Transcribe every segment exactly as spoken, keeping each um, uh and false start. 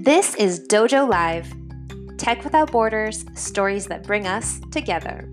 This is Dojo Live, Tech Without Borders, stories that bring us together.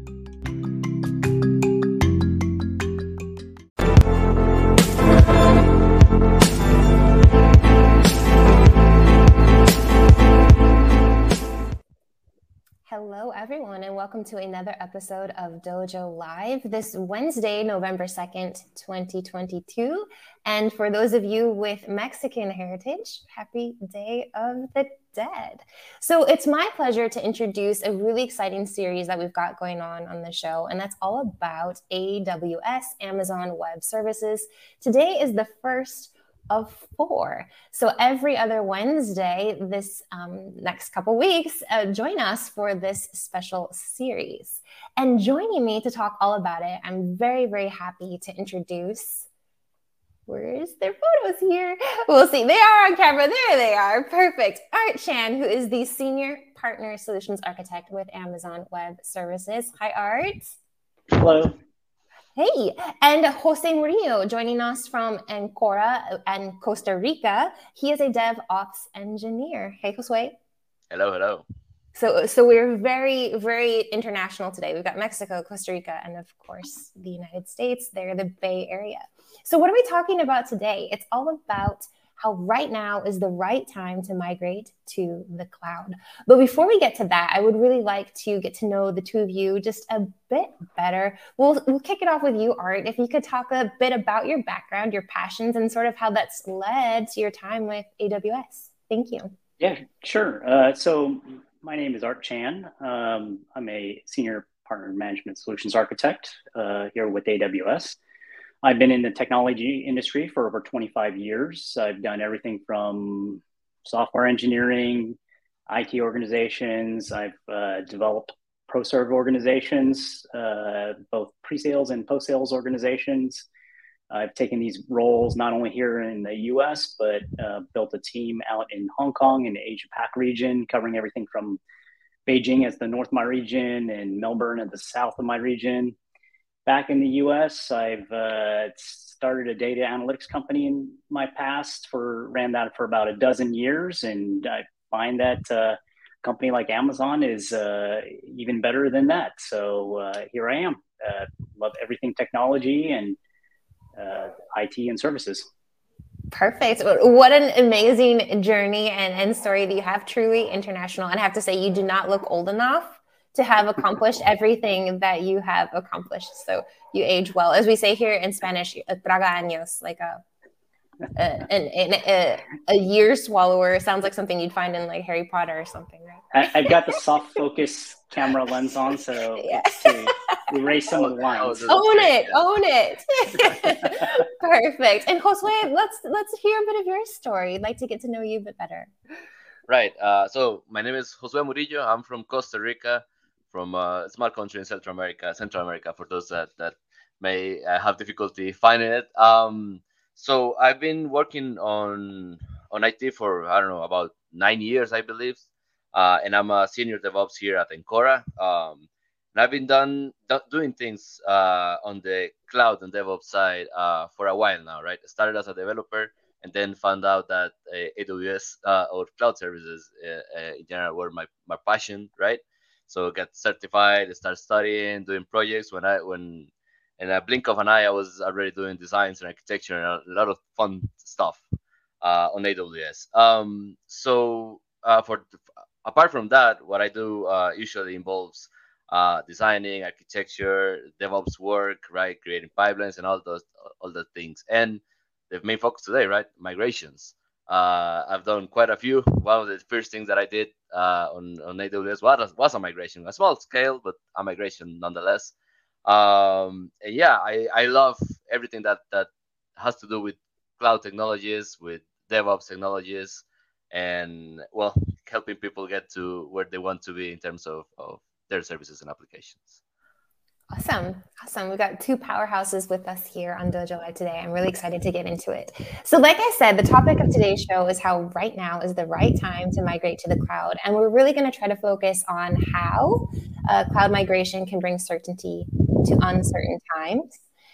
Hello, everyone, and welcome to another episode of Dojo Live this Wednesday, November second, twenty twenty-two. And for those of you with Mexican heritage, happy Day of the Dead. So it's my pleasure to introduce a really exciting series that we've got going on on the show, and that's all about A W S, Amazon Web Services. Today is the first of four. So every other Wednesday, this um, next couple weeks, uh, join us for this special series. And joining me to talk all about it, I'm very, very happy to introduce, where's their photos here? We'll see. They are on camera. There they are. Perfect. Art Chan, who is the Senior Partner Solutions Architect with Amazon Web Services. Hi, Art. Hello. Hey, and Jose Murillo joining us from Ancora and Costa Rica. He is a DevOps engineer. Hey, Jose. Hello, hello. So, so we're very, very international today. We've got Mexico, Costa Rica, and of course, the United States. They're the Bay Area. So what are we talking about today? It's all about how right now is the right time to migrate to the cloud. But before we get to that, I would really like to get to know the two of you just a bit better. We'll, we'll kick it off with you, Art. If you could talk a bit about your background, your passions, and sort of how that's led to your time with A W S. Thank you. Yeah, sure. Uh, so my name is Art Chan. Um, I'm a Senior Partner Management Solutions Architect uh, here with A W S. I've been in the technology industry for over twenty-five years. I've done everything from software engineering, I T organizations. I've uh, developed pro-serve organizations, uh, both pre-sales and post-sales organizations. I've taken these roles not only here in the U S, but uh, built a team out in Hong Kong and the Asia Pac region, covering everything from Beijing as the north of my region and Melbourne at the south of my region. Back in the U S, I've uh, started a data analytics company in my past, for ran that for about a dozen years. And I find that uh, a company like Amazon is uh, even better than that. So uh, here I am. Uh, love everything technology and uh, I T and services. Perfect. What an amazing journey and, and story that you have. Truly international. And I have to say, you do not look old enough to have accomplished everything that you have accomplished. So you age well. As we say here in Spanish, traga años, like a, a, an, a, a year swallower. Sounds like something you'd find in like Harry Potter or something, right? I, I've got the soft focus camera lens on, so yeah. to erase some of the lines. Own it, own it. Perfect. And Josue, let's, let's hear a bit of your story. I'd like to get to know you a bit better. Right. Uh, so my name is Josue Murillo. I'm from Costa Rica, from a small country in Central America, Central America, for those that, that may uh, have difficulty finding it. Um, so I've been working on on I T for, I don't know, about nine years, I believe. Uh, and I'm a senior DevOps here at Ancora. Um, and I've been done do, doing things uh, on the cloud and DevOps side uh, for a while now, right? I started as a developer and then found out that uh, A W S uh, or cloud services uh, uh, in general were my, my passion, right? So got certified, start studying, doing projects. When I when in a blink of an eye, I was already doing designs and architecture and a lot of fun stuff uh, on A W S. Um, so uh, for apart from that, what I do uh, usually involves uh, designing, architecture, DevOps work, right, creating pipelines and all those all those things. And the main focus today, right, migrations. Uh, I've done quite a few. One of the first things that I did uh, on, on A W S was, was a migration, a small scale, but a migration nonetheless. Um, and yeah, I, I love everything that, that has to do with cloud technologies, with DevOps technologies, and, well, helping people get to where they want to be in terms of, of their services and applications. Awesome. Awesome. We've got two powerhouses with us here on Dojo Live today. I'm really excited to get into it. So like I said, the topic of today's show is how right now is the right time to migrate to the cloud. And we're really going to try to focus on how uh, cloud migration can bring certainty to uncertain times,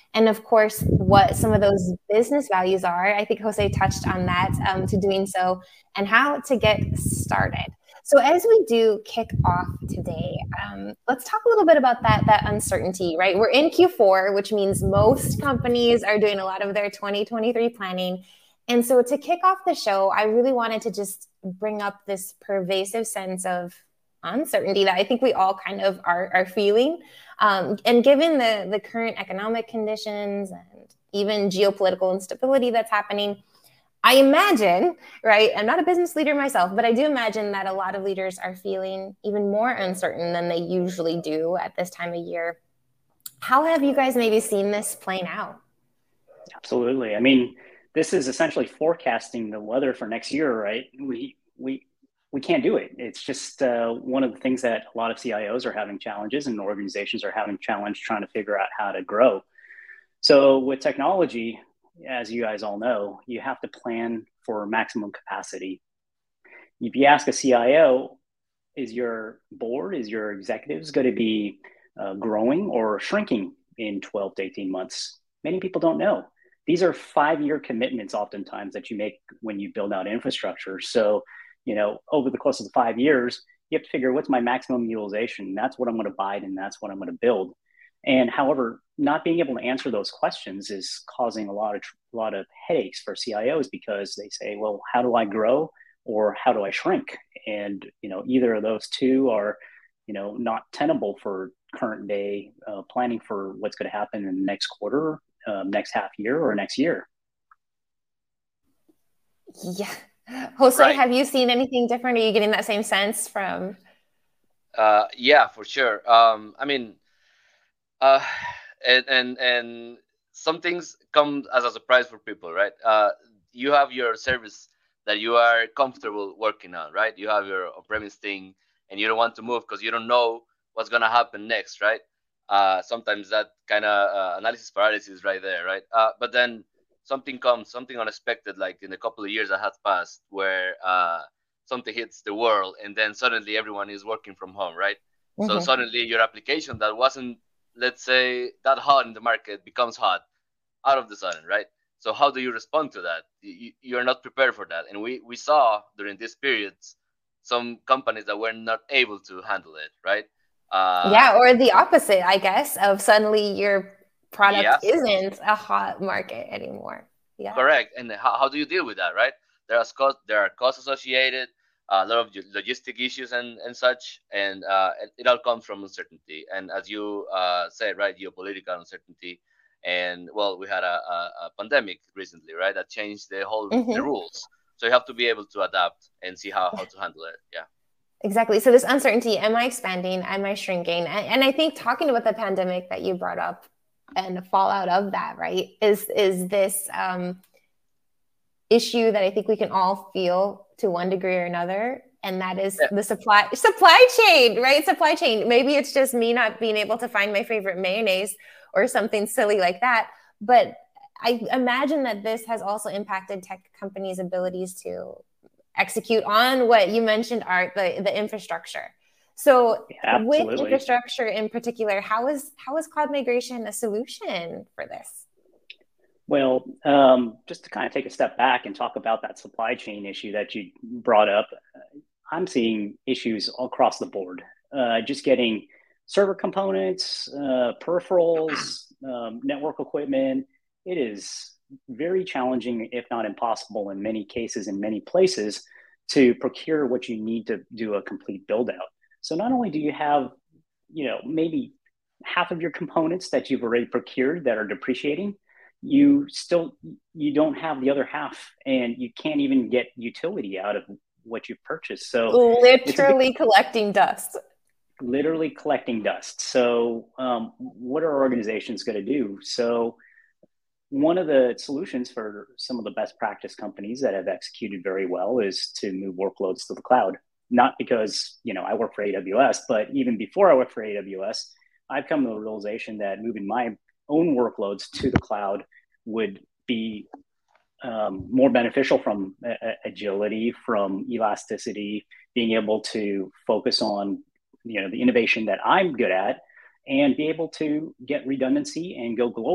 and of course, what some of those business values are. I think Jose touched on that um, to doing so, and how to get started. So as we do kick off today, um, let's talk a little bit about that, that uncertainty, right? We're in Q four, which means most companies are doing a lot of their twenty twenty-three planning. And so to kick off the show, I really wanted to just bring up this pervasive sense of uncertainty that I think we all kind of are, are feeling. Um, and given the, the current economic conditions and even geopolitical instability that's happening, I imagine, right, I'm not a business leader myself, but I do imagine that a lot of leaders are feeling even more uncertain than they usually do at this time of year. How have you guys maybe seen this playing out? Absolutely. I mean, this is essentially forecasting the weather for next year, right? We we we can't do it. It's just uh, one of the things that a lot of C I Os are having challenges, and organizations are having challenge trying to figure out how to grow. So with technology, as you guys all know, you have to plan for maximum capacity. If you ask a C I O, is your board, is your executives going to be uh, growing or shrinking in twelve to eighteen months? Many people don't know. These are five-year commitments oftentimes that you make when you build out infrastructure. So, you know, over the course of the five years, you have to figure what's my maximum utilization. That's what I'm going to buy and that's what I'm going to build. And however, not being able to answer those questions is causing a lot of a lot of headaches for C I Os, because they say, well, how do I grow or how do I shrink? And, you know, either of those two are, you know, not tenable for current day uh, planning for what's going to happen in the next quarter, um, next half year, or next year. Yeah. Jose, Right. have you seen anything different? Are you getting that same sense from? Uh, yeah, for sure. Um, I mean, uh, and and and some things come as a surprise for people, right? Uh, you have your service that you are comfortable working on, right? You have your on-premise thing, and you don't want to move because you don't know what's gonna happen next, right? Uh, sometimes that kind of uh, analysis paralysis right there, right? Uh, but then something comes, something unexpected, like in a couple of years that has passed, where uh, something hits the world, and then suddenly everyone is working from home, right? Mm-hmm. So suddenly your application that wasn't, let's say, that hot in the market becomes hot out of the sudden, right? So how do you respond to that? You, you're not prepared for that. And we, we saw during these periods some companies that were not able to handle it, right? Uh, yeah, or the opposite, I guess, of suddenly your product yes. isn't a hot market anymore. Yeah. Correct. And how, how do you deal with that, right? There are costs, there are costs associated, a lot of logistic issues and, and such, and uh, it, it all comes from uncertainty. And as you uh, said, right, geopolitical uncertainty. And well, we had a, a, a pandemic recently, right, that changed the whole mm-hmm. the rules. So you have to be able to adapt and see how, how to handle it. Yeah. Exactly. So this uncertainty, am I expanding? Am I shrinking? And, and I think talking about the pandemic that you brought up and the fallout of that, right, is, is this um, issue that I think we can all feel to one degree or another. And that is yeah. the supply supply chain, right? Supply chain. Maybe it's just me not being able to find my favorite mayonnaise or something silly like that. But I imagine that this has also impacted tech companies' abilities to execute on what you mentioned, Art, the, the infrastructure. So yeah, with infrastructure in particular, how is how is cloud migration a solution for this? Well, um, just to kind of take a step back and talk about that supply chain issue that you brought up, I'm seeing issues all across the board. Uh, just getting server components, uh, peripherals, um, network equipment. It is very challenging, if not impossible in many cases, in many places, to procure what you need to do a complete build out. So not only do you have, you know, maybe half of your components that you've already procured that are depreciating, you still, you don't have the other half, and you can't even get utility out of what you've purchased. So literally big, collecting dust. Literally collecting dust. So um, what are organizations going to do? So one of the solutions for some of the best practice companies that have executed very well is to move workloads to the cloud. Not because, you know, I work for A W S, but even before I worked for A W S, I've come to the realization that moving my own workloads to the cloud would be um, more beneficial from uh, agility, from elasticity, being able to focus on, you know, the innovation that I'm good at, and be able to get redundancy and go global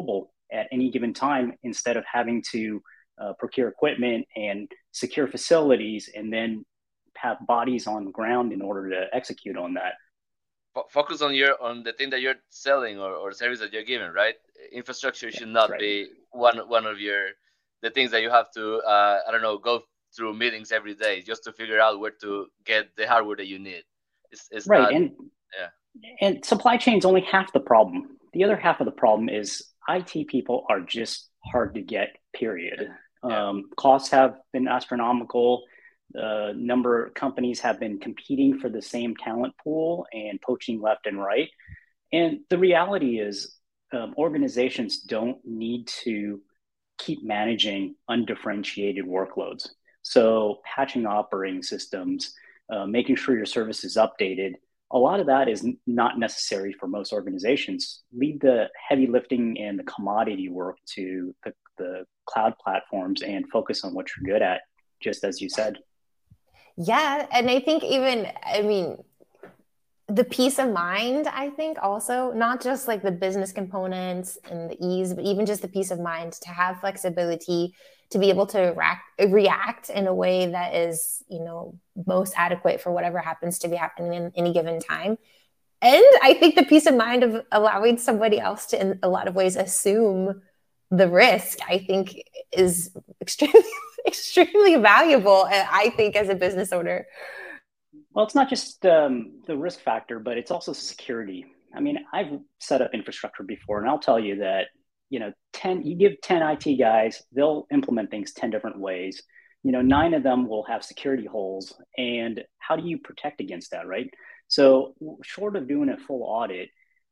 at any given time instead of having to uh, procure equipment and secure facilities and then have bodies on the ground in order to execute on that. Focus on your on the thing that you're selling or, or service that you're giving, right? Infrastructure should not right. be one one of your the things that you have to uh, I don't know go through meetings every day just to figure out where to get the hardware that you need. It's, it's right, not, and yeah, and supply chain is only half the problem. The other half of the problem is I T people are just hard to get. Period. Yeah. Um, costs have been astronomical. The uh, number of companies have been competing for the same talent pool and poaching left and right. And the reality is um, organizations don't need to keep managing undifferentiated workloads. So patching operating systems, uh, making sure your service is updated, a lot of that is not necessary for most organizations. Leave the heavy lifting and the commodity work to the, the cloud platforms and focus on what you're good at, just as you said. Yeah. And I think even, I mean, the peace of mind, I think also, not just like the business components and the ease, but even just the peace of mind to have flexibility, to be able to react, react in a way that is, you know, most adequate for whatever happens to be happening in any given time. And I think the peace of mind of allowing somebody else to, in a lot of ways, assume the risk, I think is extremely, extremely valuable, I think, as a business owner. Well, it's not just um, the risk factor, but it's also security. I mean, I've set up infrastructure before, and I'll tell you that, you know, ten, you give ten I T guys, they'll implement things ten different ways. You know, nine of them will have security holes. And how do you protect against that, right? So short of doing a full audit,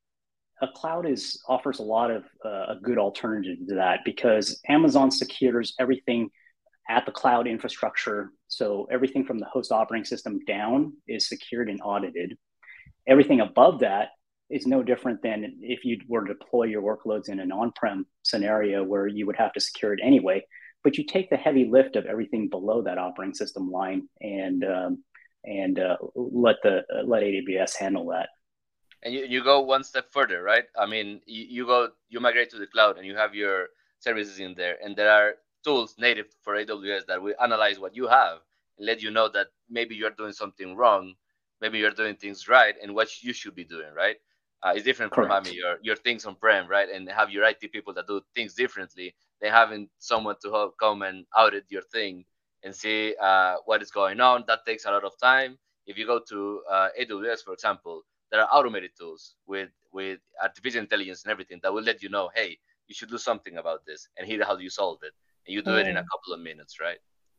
a cloud is offers a lot of uh, a good alternative to that, because Amazon secures everything at the cloud infrastructure. So everything from the host operating system down is secured and audited. Everything above that is no different than if you were to deploy your workloads in an on-prem scenario where you would have to secure it anyway. But you take the heavy lift of everything below that operating system line and um, and uh, let the uh, let A W S handle that. And you, you go one step further, right? I mean, you, you go you migrate to the cloud and you have your services in there, and there are tools native for A W S that will analyze what you have and let you know that maybe you're doing something wrong, maybe you're doing things right, and what you should be doing, right? Uh, it's different from Correct. having your, your things on-prem, right? And have your I T people that do things differently. They having someone to help come and audit your thing and see uh, what is going on. That takes a lot of time. If you go to uh, A W S, for example, there are automated tools with, with artificial intelligence and everything that will let you know, hey, you should do something about this, and here's how you solve it. And you do mm. it in a couple of minutes, right?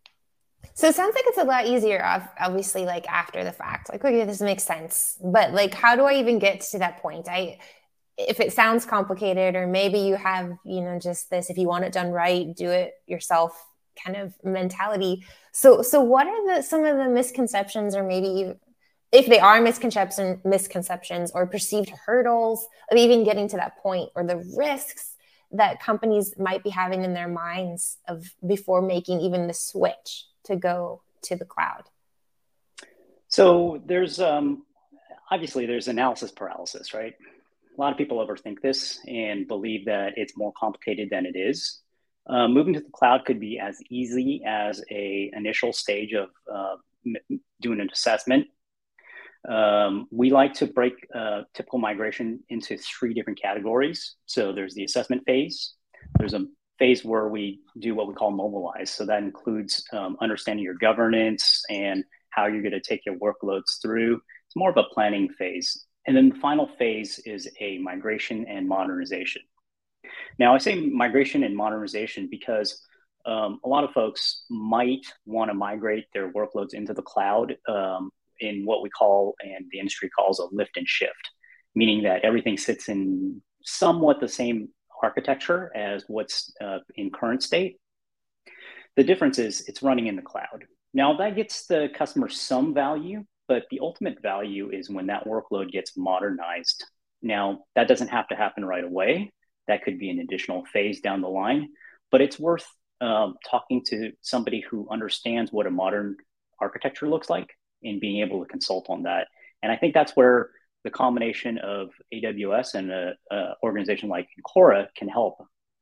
So it sounds like it's a lot easier, obviously, like after the fact. Like, okay, this makes sense. But like, how do I even get to that point? I, if it sounds complicated, or maybe you have, you know, just this, if you want it done right, do it yourself kind of mentality. So, so what are the, some of the misconceptions, or maybe if they are misconceptions, misconceptions or perceived hurdles of even getting to that point, or the risks that companies might be having in their minds of before making even the switch to go to the cloud? So there's um, obviously there's analysis paralysis, right? A lot of people overthink this and believe that it's more complicated than it is. Uh, moving to the cloud could be as easy as a initial stage of uh, m- doing an assessment. Um, we like to break uh, typical migration into three different categories. So there's the assessment phase. There's a phase where we do what we call mobilize. So that includes um, understanding your governance and how you're going to take your workloads through. It's more of a planning phase. And then the final phase is a migration and modernization. Now, I say migration and modernization because um, a lot of folks might want to migrate their workloads into the cloud um, in what we call, and the industry calls, a lift and shift, meaning that everything sits in somewhat the same architecture as what's uh, in current state. The difference is it's running in the cloud. Now that gets the customer some value, but the ultimate value is when that workload gets modernized. Now that doesn't have to happen right away. That could be an additional phase down the line, but it's worth um, talking to somebody who understands what a modern architecture looks like and being able to consult on that. And I think that's where the combination of A W S and an organization like Encora can help.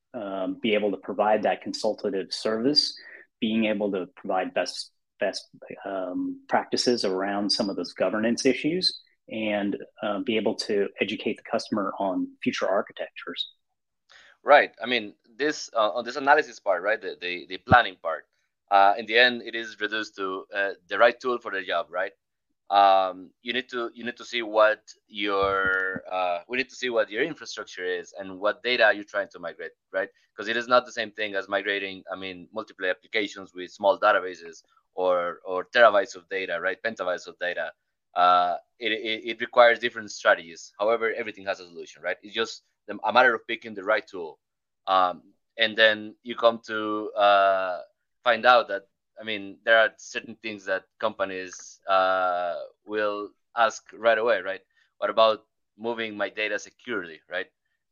um, be able to provide that consultative service, being able to provide best best um, practices around some of those governance issues, and uh, be able to educate the customer on future architectures. Right. I mean, this uh, on this analysis part, right? The the, the planning part. Uh, in the end, it is reduced to uh, the right tool for the job, right? Um, you need to you need to see what your uh, we need to see what your infrastructure is and what data you're trying to migrate, right? Because it is not the same thing as migrating, I mean, multiple applications with small databases or or terabytes of data, right? Petabytes of data. Uh, it, it, it requires different strategies. However, everything has a solution, right? It's just a matter of picking the right tool. Um, and then you come to uh, find out that, I mean, there are certain things that companies uh, will ask right away, right? What about moving my data securely, right?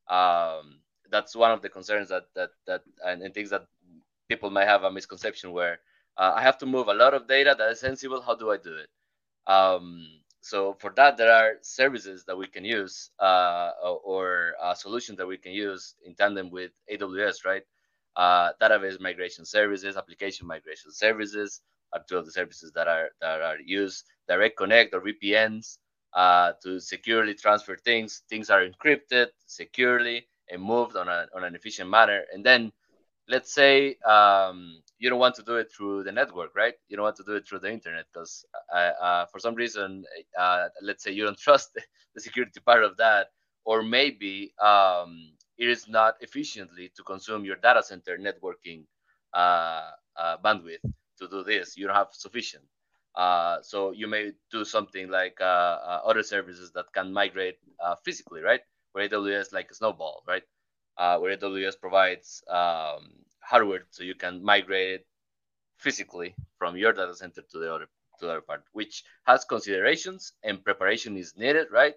Um, that's one of the concerns that that that and, and things that people might have a misconception where uh, I have to move a lot of data that is sensible. How do I do it? Um, so for that, there are services that we can use uh, or uh, solutions that we can use in tandem with A W S, right? Uh, database migration services, application migration services are two of the services that are that are used. Direct Connect or V P Ns uh, to securely transfer things. Things are encrypted securely and moved on, a, on an efficient manner. And then let's say um, you don't want to do it through the network, right? You don't want to do it through the internet because uh, uh, for some reason, uh, let's say you don't trust the security part of that, or maybe um, it is not efficiently to consume your data center networking uh, uh, bandwidth to do this. You don't have sufficient. Uh, so you may do something like uh, uh, other services that can migrate uh, physically, right? Where A W S like a Snowball, right? Uh, where A W S provides um, hardware so you can migrate it physically from your data center to the other to the other part, which has considerations and preparation is needed, right?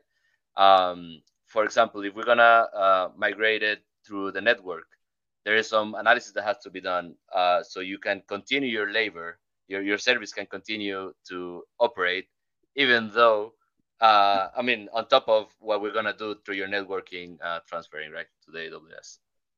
Um, for example, if we're gonna uh, migrate it through the network, there is some analysis that has to be done uh, so you can continue your labor, your your service can continue to operate, even though uh, I mean, on top of what we're gonna do through your networking uh, transferring, right, to the A W S.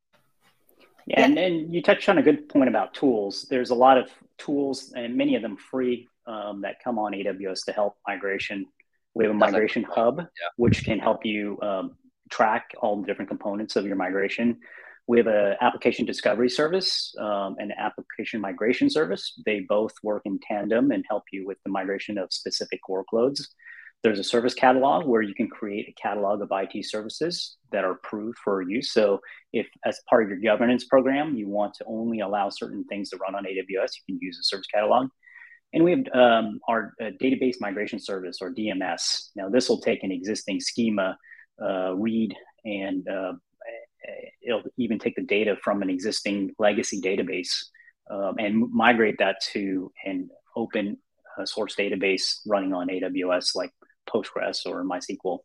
Yeah, yeah. And, and you touched on a good point about tools. There's a lot of tools, and many of them free, um, that come on A W S to help migration. We have a That's migration a hub, yeah. which can help you um, track all the different components of your migration. We have an application discovery service um, and an application migration service. They both work in tandem and help you with the migration of specific workloads. There's a service catalog where you can create a catalog of I T services that are approved for use. So if as part of your governance program, you want to only allow certain things to run on A W S, you can use a service catalog. And we have um, our uh, database migration service, or D M S. Now this will take an existing schema, uh, read, and uh, it'll even take the data from an existing legacy database um, and migrate that to an open uh, source database running on A W S, like Postgres or MySQL.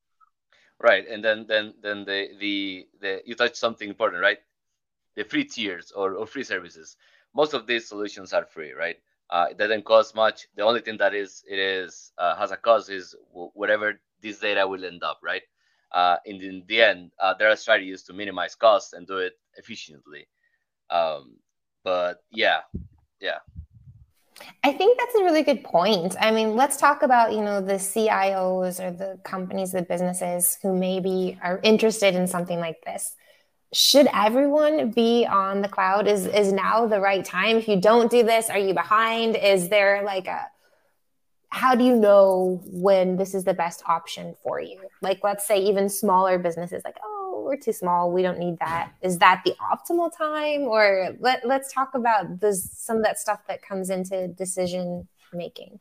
Right, and then then then the the, the you touched something important, right? The free tiers or, or free services. Most of these solutions are free, right? Uh, it doesn't cost much. The only thing that is it is uh, has a cost is w- whatever this data will end up, right? Uh, in, the, in the end, uh, there are strategies to minimize costs and do it efficiently. Um, but yeah, yeah. I think that's a really good point. I mean, let's talk about, you know, the C I Os or the companies, the businesses who maybe are interested in something like this. Should everyone be on the cloud? Is is now the right time? If you don't do this, are you behind? Is there like a, how do you know when this is the best option for you? Like, let's say even smaller businesses like, oh, we're too small, we don't need that. Is that the optimal time? Or let, let's talk about this, some of that stuff that comes into decision making.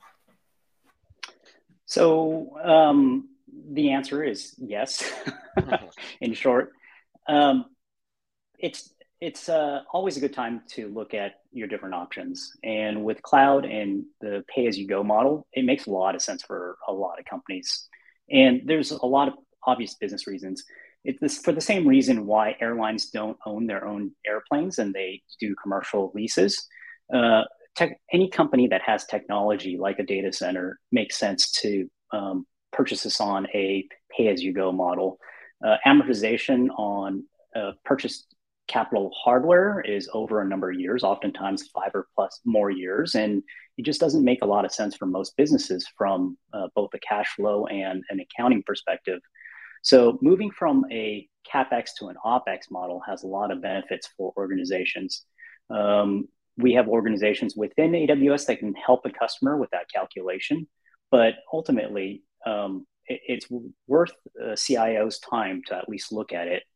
So um, the answer is yes, in short. Um, it's it's uh, always a good time to look at your different options. And with cloud and the pay-as-you-go model, it makes a lot of sense for a lot of companies. And there's a lot of obvious business reasons. It's this, for the same reason why airlines don't own their own airplanes and they do commercial leases. Uh, tech, any company that has technology like a data center makes sense to um, purchase this on a pay-as-you-go model. Uh, amortization on uh, purchased capital hardware is over a number of years, oftentimes five or plus more years. And it just doesn't make a lot of sense for most businesses from uh, both a cash flow and an accounting perspective. So moving from a CapEx to an OpEx model has a lot of benefits for organizations. Um, we have organizations within A W S that can help a customer with that calculation, but ultimately um, it, it's worth a C I O's time to at least look at it.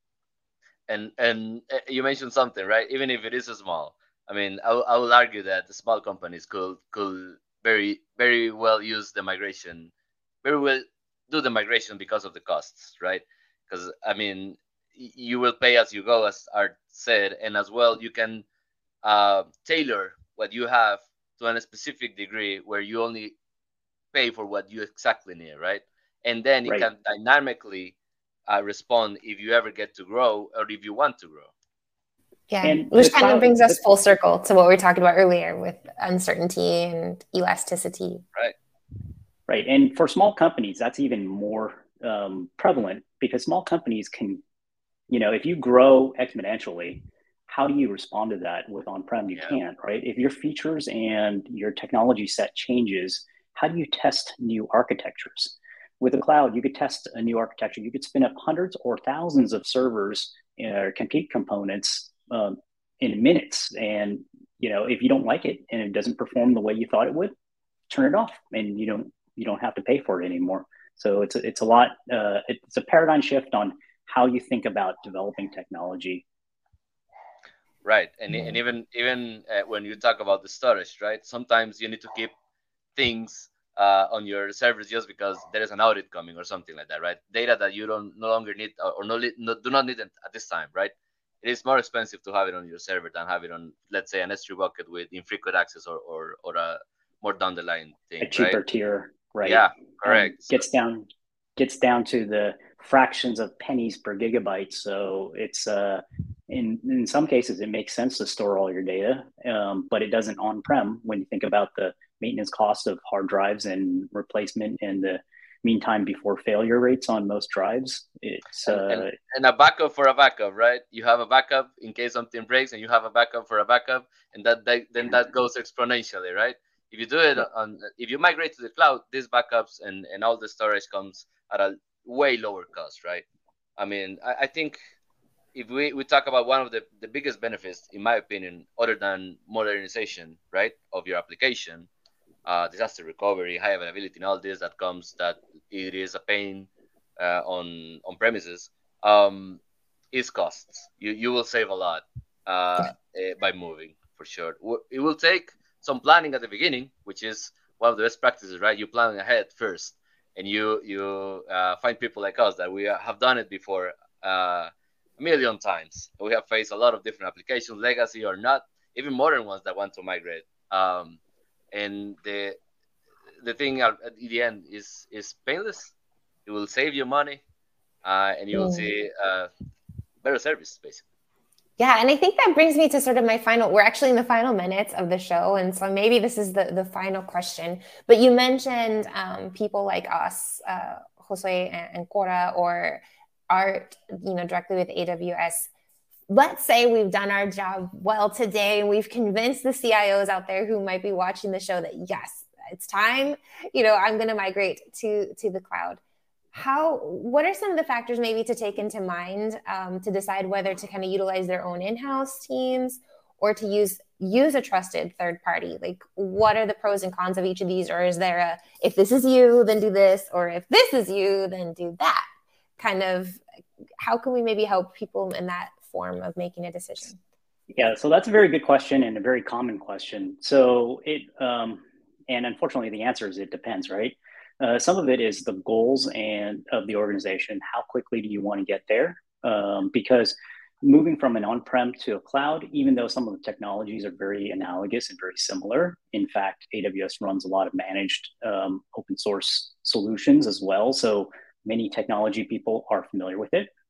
And and you mentioned something, right? Even if it is a small, I mean, I, I will argue that the small companies could could very very well use the migration, very well do the migration because of the costs, right? Because I mean, you will pay as you go, as Art said, and as well you can uh, tailor what you have to a specific degree where you only pay for what you exactly need, right? And then it Right. can dynamically uh, respond if you ever get to grow or if you want to grow. Yeah, And which the kind of cloud- brings us the- full circle to what we were talking about earlier with uncertainty and elasticity. Right. Right. And for small companies, that's even more um, prevalent because small companies can, you know, if you grow exponentially, how do you respond to that with on-prem? You Yeah. can't, right? If your features and your technology set changes, how do you test new architectures? With the cloud, you could test a new architecture. You could spin up hundreds or thousands of servers or compute components um, in minutes. And, you know, if you don't like it and it doesn't perform the way you thought it would, turn it off and you don't you don't have to pay for it anymore. So it's a, it's a lot, uh, it's a paradigm shift on how you think about developing technology. Right. And, and even even uh, when you talk about the storage, right? Sometimes you need to keep things uh, on your servers just because there is an audit coming or something like that, right? Data that you don't no longer need or no, no do not need it at this time, right? It is more expensive to have it on your server than have it on, let's say, an S three bucket with infrequent access or or, or a more down the line thing, A cheaper right? tier, right? Yeah, correct. Um, gets down gets down to the fractions of pennies per gigabyte. So it's uh, in in some cases it makes sense to store all your data, um, but it doesn't on-prem when you think about the maintenance cost of hard drives and replacement and the meantime before failure rates on most drives. It's and, uh, and, and a backup for a backup, right? You have a backup in case something breaks, and you have a backup for a backup, and that, that then that goes exponentially, right? If you do it on, if you migrate to the cloud, these backups and, and all the storage comes at a way lower cost, right? I mean, I, I think if we, we talk about one of the, the biggest benefits, in my opinion, other than modernization, right, of your application, uh, disaster recovery, high availability, and all this that comes, that it is a pain uh, on on premises, um, is costs. You you will save a lot uh, yeah. by moving, for sure. It will take some planning at the beginning, which is one of the best practices, right? You plan ahead first, and you you uh, find people like us that we have done it before uh, a million times. We have faced a lot of different applications, legacy or not, even modern ones that want to migrate. Um, and the the thing at, at the end is is painless. It will save you money, uh, and you will see uh, better service, basically. Yeah, and I think that brings me to sort of my final, we're actually in the final minutes of the show, and so maybe this is the, the final question. But you mentioned um, people like us, uh, Josue and, and Cora, or Art, you know, directly with A W S. Let's say we've done our job well today, and we've convinced the C I Os out there who might be watching the show that, yes, it's time, you know, I'm going to migrate to, to the cloud. How, what are some of the factors maybe to take into mind um, to decide whether to kind of utilize their own in-house teams or to use use a trusted third party? Like, what are the pros and cons of each of these? Or is there a, if this is you, then do this, or if this is you, then do that? Kind of, how can we maybe help people in that form of making a decision? Yeah, so that's a very good question and a very common question. So it, um, and unfortunately the answer is it depends, right? Uh, some of it is the goals and of the organization. How quickly do you want to get there? Um, because moving from an on-prem to a cloud, even though some of the technologies are very analogous and very similar, in fact, A W S runs a lot of managed um, open source solutions as well. So many technology people are familiar with it.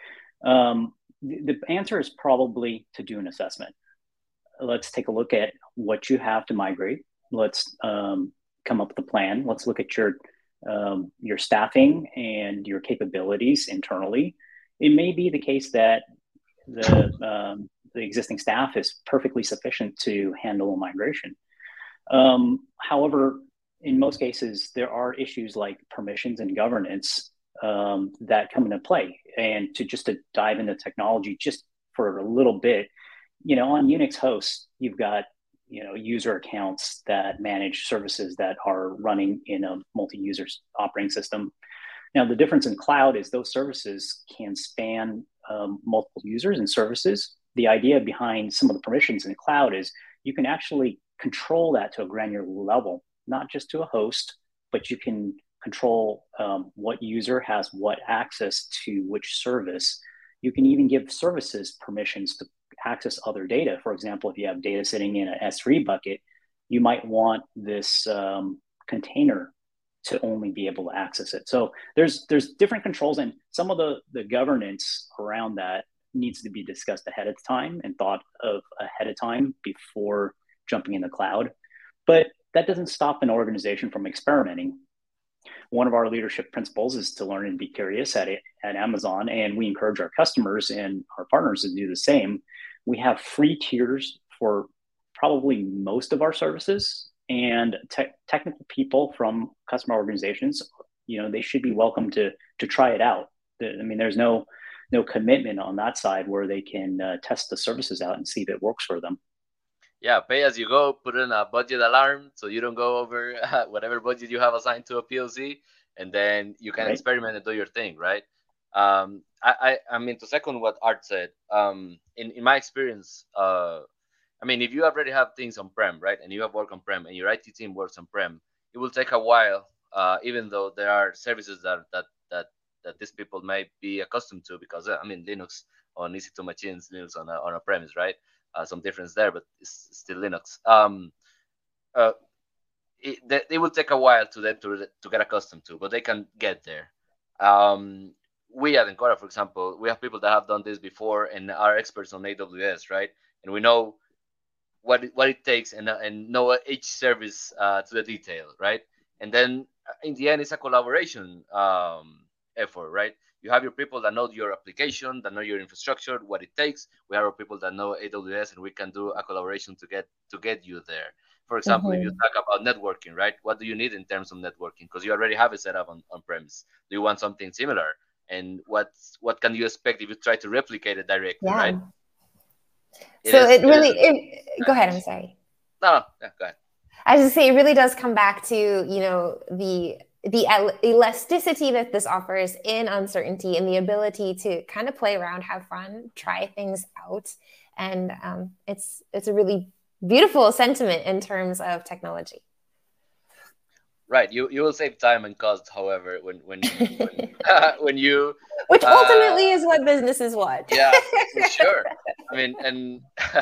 Um, the, the answer is probably to do an assessment. Let's take a look at what you have to migrate. Let's um, come up with a plan. Let's look at your um, your staffing and your capabilities internally. It may be the case that the um, the existing staff is perfectly sufficient to handle a migration. Um, however, in most cases, there are issues like permissions and governance um, that come into play. And to just to dive into technology just for a little bit, you know, on Unix hosts, you've got, you know, user accounts that manage services that are running in a multi-user operating system. Now, the difference in cloud is those services can span um, multiple users and services. The idea behind some of the permissions in the cloud is you can actually control that to a granular level, not just to a host, but you can control um, what user has what access to which service. You can even give services permissions to access other data. For example, if you have data sitting in an S three bucket, you might want this um, container to only be able to access it. So there's there's different controls, and some of the, the governance around that needs to be discussed ahead of time and thought of ahead of time before jumping in the cloud. But that doesn't stop an organization from experimenting. One of our leadership principles is to learn and be curious at it at Amazon, and we encourage our customers and our partners to do the same. We have free tiers for probably most of our services, and te- technical people from customer organizations, you know, they should be welcome to to try it out. I mean, there's no no commitment on that side where they can uh, test the services out and see if it works for them. Yeah, pay as you go, put in a budget alarm so you don't go over uh, whatever budget you have assigned to a P O C, and then you can right. experiment and do your thing, right? Um, I, I, I mean, to second what Art said, um, in, in my experience, uh, I mean, if you already have things on-prem, right, and you have work on-prem and your I T team works on-prem, it will take a while, uh, even though there are services that, that, that, that these people may be accustomed to, because, I mean, Linux on E C two machines, Linux on a, on a premise, right? Uh, some difference there, but it's still Linux. Um, uh, it, they, it will take a while to them to, to get accustomed to, but they can get there. Um, we at Encora, for example, we have people that have done this before and are experts on A W S, right? And we know what it, what it takes and, and know each service uh, to the detail, right? And then in the end, it's a collaboration um, effort, right? You have your people that know your application, that know your infrastructure, what it takes. We have our people that know A W S, and we can do a collaboration to get to get you there. For example, mm-hmm. if you talk about networking, right? What do you need in terms of networking? Because you already have it set up on, on premise. Do you want something similar? And what what can you expect if you try to replicate it directly, yeah. right? It so is, it really, it it, go ahead, I'm sorry. No, no, yeah, go ahead. I was just say it really does come back to, you know, the the elasticity that this offers in uncertainty and the ability to kind of play around, have fun, try things out. And um, it's it's a really beautiful sentiment in terms of technology. Right. You you will save time and cost, however, when when when, uh, when you which ultimately uh, is what businesses want. Yeah, for sure. I mean, and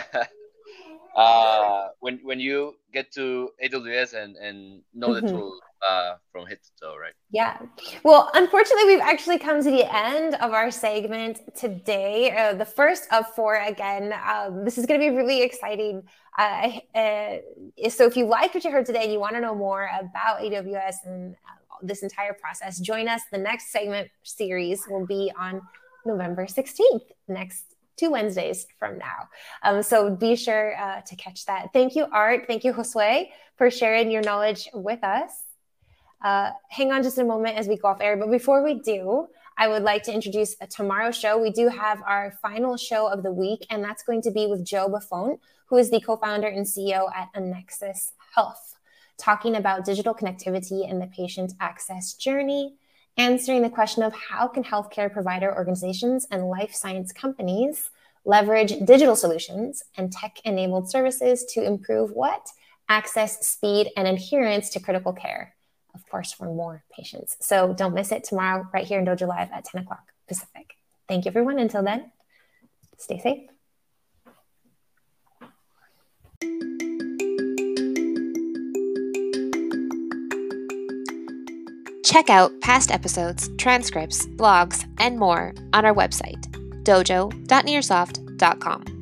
uh, when when you get to A W S and and know mm-hmm. the tool uh, from head to toe, right? Yeah. Well, unfortunately, we've actually come to the end of our segment today. Uh, the first of four again. Um, this is going to be really exciting. Uh, uh, so if you like what you heard today and you want to know more about A W S and uh, this entire process, join us. The next segment series will be on November sixteenth, next two Wednesdays from now. Um, so be sure uh, to catch that. Thank you, Art. Thank you, Josue, for sharing your knowledge with us. Uh, hang on just a moment as we go off air. But before we do, I would like to introduce a tomorrow's show. We do have our final show of the week, and that's going to be with Joe Buffone, who is the co-founder and C E O at Annexus Health, talking about digital connectivity and the patient access journey, answering the question of how can healthcare provider organizations and life science companies leverage digital solutions and tech-enabled services to improve what? Access, speed, and adherence to critical care, of course, for more patients. So don't miss it tomorrow right here in Dojo Live at ten o'clock Pacific. Thank you, everyone. Until then, stay safe. Check out past episodes, transcripts, blogs, and more on our website, dojo dot nearsoft dot com.